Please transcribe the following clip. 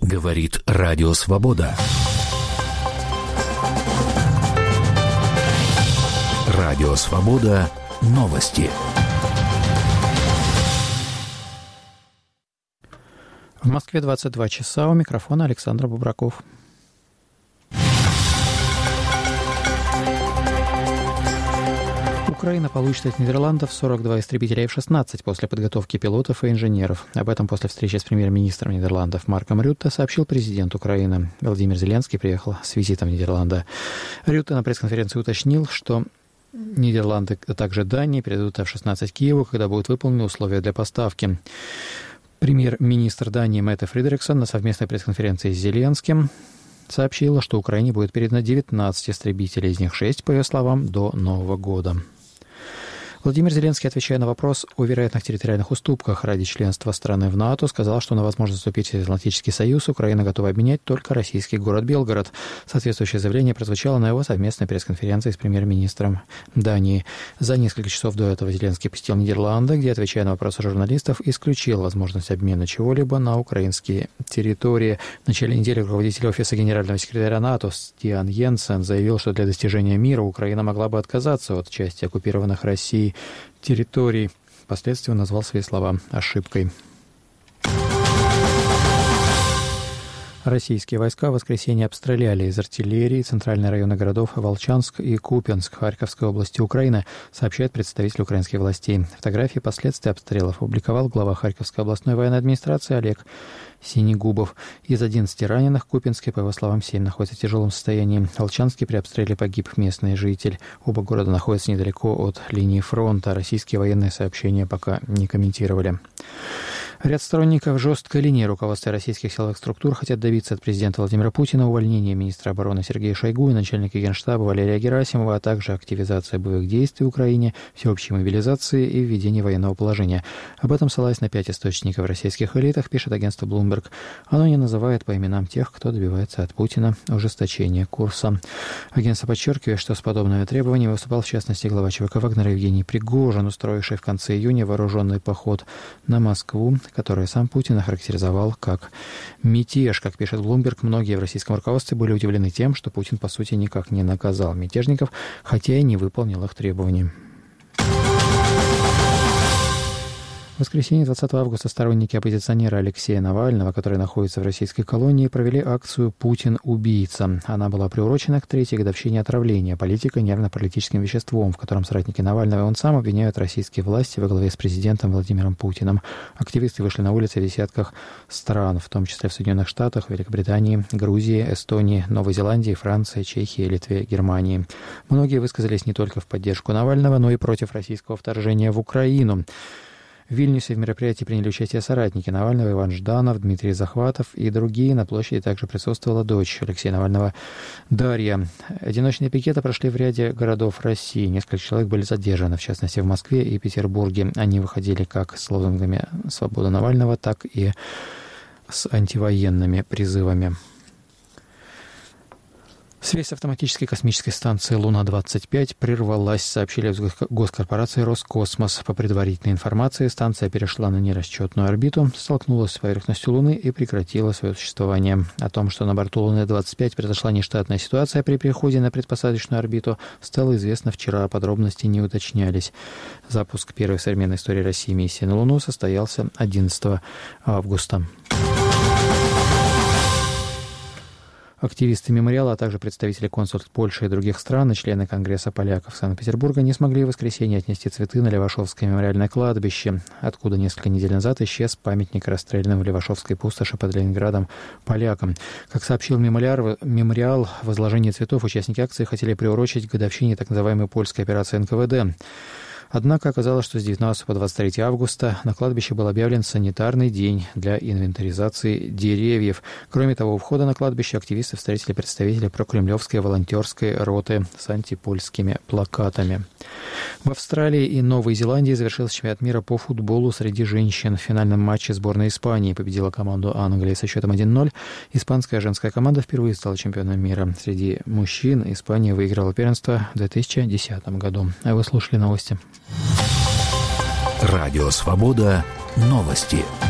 Говорит Радио Свобода. Радио Свобода. Новости. В Москве 22 часа. У микрофона Александр Бубраков. Украина получит от Нидерландов 42 истребителя F-16 после подготовки пилотов и инженеров. Об этом после встречи с премьер-министром Нидерландов Марком Рютте сообщил президент Украины. Владимир Зеленский приехал с визитом в Нидерланды. Рютте на пресс-конференции уточнил, что Нидерланды, а также Дания передадут F-16 Киеву, когда будут выполнены условия для поставки. Премьер-министр Дании Метте Фредериксон на совместной пресс-конференции с Зеленским сообщила, что Украине будет передано 19 истребителей, из них 6, по ее словам, до Нового года. Владимир Зеленский, отвечая на вопрос о вероятных территориальных уступках ради членства страны в НАТО, сказал, что на возможность вступить в Атлантический союз Украина готова обменять только российский город Белгород. Соответствующее заявление прозвучало на его совместной пресс-конференции с премьер-министром Дании. За несколько часов до этого Зеленский посетил Нидерланды, где, отвечая на вопросы журналистов, исключил возможность обмена чего-либо на украинские территории. В начале недели руководитель офиса генерального секретаря НАТО Стиан Йенсен заявил, что для достижения мира Украина могла бы отказаться от части оккупированных Россией территорий. Впоследствии он назвал свои слова ошибкой. Российские войска в воскресенье обстреляли из артиллерии центральные районы городов Волчанск и Купянск Харьковской области Украины, сообщает представитель украинских властей. Фотографии последствий обстрелов опубликовал глава Харьковской областной военной администрации Олег Синегубов. Из 11 раненых в Купянске, по его словам, 7 находятся в тяжелом состоянии. В Волчанске при обстреле погиб местный житель. Оба города находятся недалеко от линии фронта. Российские военные сообщения пока не комментировали. Ряд сторонников жесткой линии руководства российских силовых структур хотят добиться от президента Владимира Путина увольнения министра обороны Сергея Шойгу и начальника Генштаба Валерия Герасимова, а также активизации боевых действий в Украине, всеобщей мобилизации и введения военного положения. Об этом, ссылаясь на 5 источников в российских элитах, пишет агентство Bloomberg. Оно не называет по именам тех, кто добивается от Путина ужесточения курса. Агентство подчеркивает, что с подобными требованиями выступал в частности глава ЧВК Вагнера Евгений Пригожин, устроивший в конце июня вооруженный поход на Москву, который сам Путин охарактеризовал как мятеж. Как пишет Bloomberg, многие в российском руководстве были удивлены тем, что Путин, по сути, никак не наказал мятежников, хотя и не выполнил их требований. В воскресенье 20 августа сторонники оппозиционера Алексея Навального, который находится в российской колонии, провели акцию «Путин – убийца». Она была приурочена к 3-й годовщине отравления политика нервно-паралитическим веществом, в котором соратники Навального и он сам обвиняют российские власти во главе с президентом Владимиром Путиным. Активисты вышли на улицы в десятках стран, в том числе в Соединенных Штатах, Великобритании, Грузии, Эстонии, Новой Зеландии, Франции, Чехии, Литве, Германии. Многие высказались не только в поддержку Навального, но и против российского вторжения в Украину. В Вильнюсе в мероприятии приняли участие соратники Навального, Иван Жданов, Дмитрий Захватов и другие. На площади также присутствовала дочь Алексея Навального Дарья. Одиночные пикеты прошли в ряде городов России. Несколько человек были задержаны, в частности в Москве и Петербурге. Они выходили как с лозунгами «Свобода Навального», так и с антивоенными призывами. Связь автоматической космической станции «Луна-25» прервалась, сообщили в госкорпорации «Роскосмос». По предварительной информации, станция перешла на нерасчетную орбиту, столкнулась с поверхностью Луны и прекратила свое существование. О том, что на борту «Луны-25» произошла нештатная ситуация при переходе на предпосадочную орбиту, стало известно вчера, подробности не уточнялись. Запуск первой в современной истории России миссии на Луну состоялся 11 августа. Активисты мемориала, а также представители консульств Польши и других стран и члены Конгресса поляков Санкт-Петербурга не смогли в воскресенье отнести цветы на Левашовское мемориальное кладбище, откуда несколько недель назад исчез памятник расстрелянным в Левашовской пустоши под Ленинградом полякам. Как сообщил мемориал, возложение цветов участники акции хотели приурочить к годовщине так называемой польской операции НКВД. Однако оказалось, что с 19 по 23 августа на кладбище был объявлен санитарный день для инвентаризации деревьев. Кроме того, у входа на кладбище активисты встретили представителей прокремлевской волонтерской роты с антипольскими плакатами. В Австралии и Новой Зеландии завершился чемпионат мира по футболу среди женщин. В финальном матче сборная Испании победила команду Англии со счетом 1-0. Испанская женская команда впервые стала чемпионом мира. Среди мужчин Испания выиграла первенство в 2010 году. А вы слушали новости. Радио «Свобода». Новости.